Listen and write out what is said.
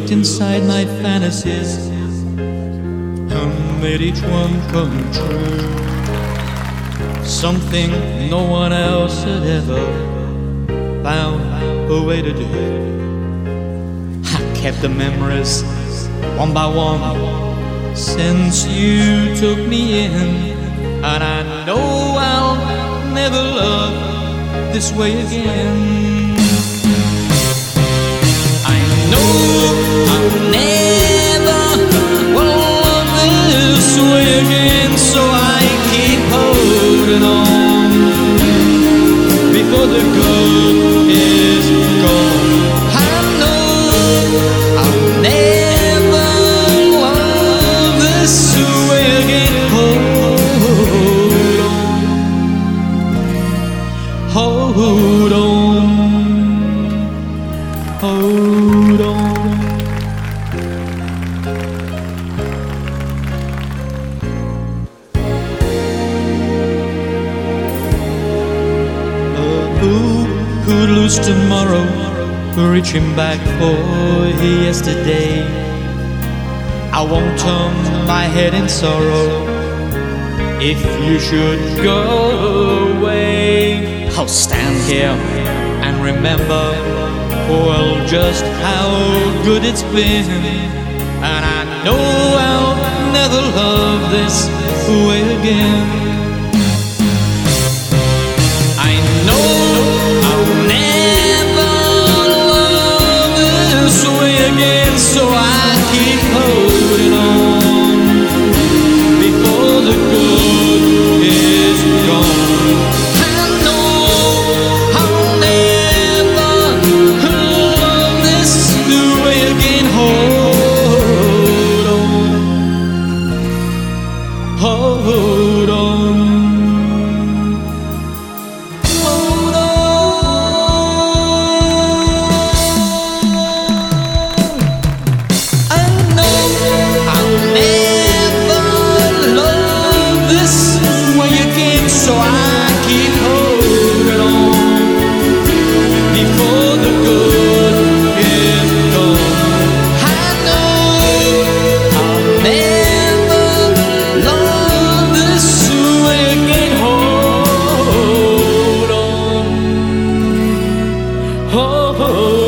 looked inside my fantasies and made each one come true. Something no one else had ever found a way to do. I kept the memories one by one since you took me in, and I know I'll never love this way again. I know I'll never love this way again, so I keep holding on before the good is gone. I know I'll never love this way again. Hold on, hold on. Who could lose tomorrow, reaching back for yesterday? I won't turn my head in sorrow if you should go away. I'll stand here and remember, well, just how good it's been, and I know I'll never love this way again. I know I'll never love this way again, so I keep holding on before the good is gone. I know I'll never love this way again. Hold on, hold on. So I keep holding on before the good is gone. I know I'll never love this way again. Hold on, hold on.